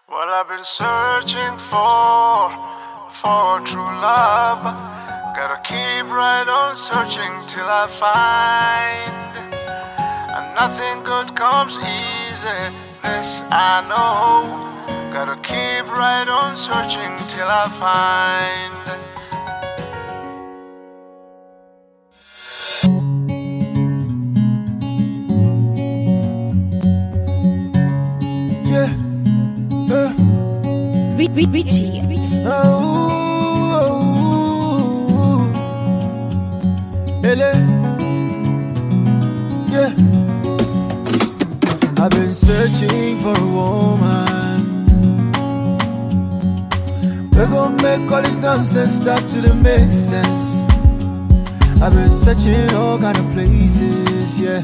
Well, I've been searching for true love. Gotta keep right on searching till I find. And nothing good comes easy, this I know. Gotta keep right on searching till I find. Richie. Yeah. I've been searching for a woman. We're gonna make all this nonsense start to make sense. I've been searching all kind of places, yeah.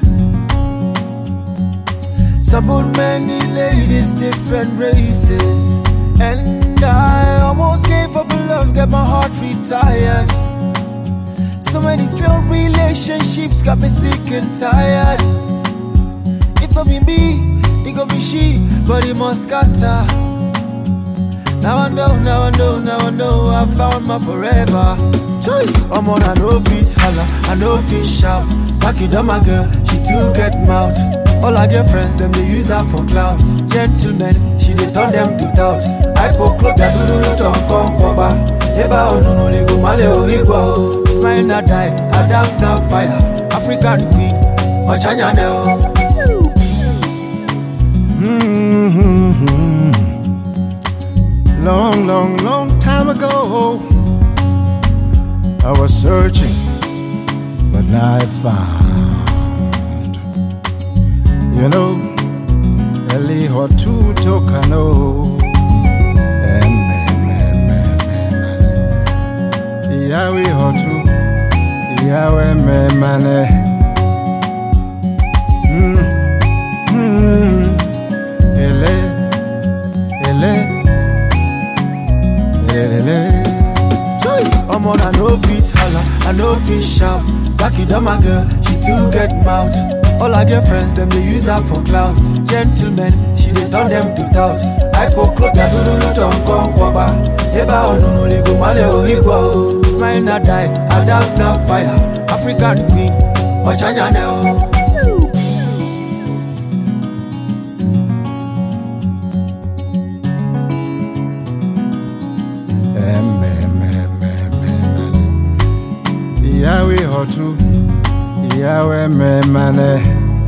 Stumbled many ladies, different races. And I almost gave up on love, get my heart retired. So many failed relationships got me sick and tired. It gon' be me, it gon' be she, but it must scatter. Now I know, I found my forever. I'm on, I know fish holla, I know fish shout. Back it up my girl, she too get mouth. All I get friends, them they use her for clout. Gentlemen, she they turn them to doubt. I put clock that do not come cover. Eba oh no le go male oh igwa. Smile not die, I dance now fire. African queen, Ochanya neo. Long time ago, I was searching, but I found. You know, Eli Hotu Tokano. Yahweh Hotu, Yahweh Memane. I'm on, I know fish holla, I know fish shout. Back it up my girl, she too get mouth. All I get friends, them they use her for clout. Gentlemen, she they turn them to doubt. I put clock that do not come cover. Eba oh no le go male oh igwa. Smile not die, I dance now fire. African queen, Ochanya neo. Yahweh Hotu, Yahweh Memane.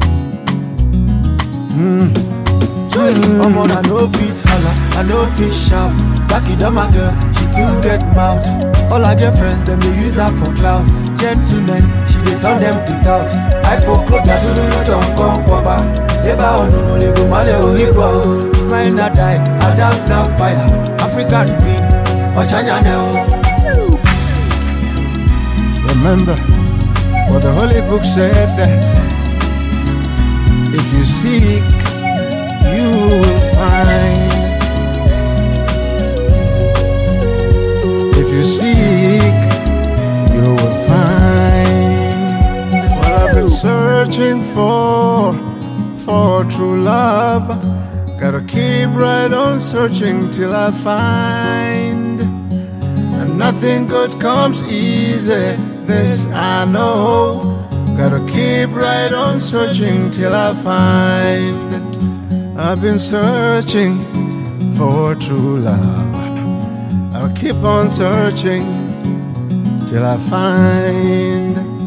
I'm on, I know fish holla, I know fish shout. Back it up my girl, she too get mouth. All I get friends, them they use her for clout. Gentlemen, she they turn them to doubt. I put clock that do not come cover. Eba oh no le go male oh igwa. Smile not die, I dance now fire. African queen, Ochanya neo. Remember what the Holy Book said. If you seek, you will find. If you seek, you will find. Well, I've been searching for true love. Gotta keep right on searching till I find. And nothing good comes easy, this I know. Gotta keep right on searching till I find. I've been searching for true love. I'll keep on searching till I find.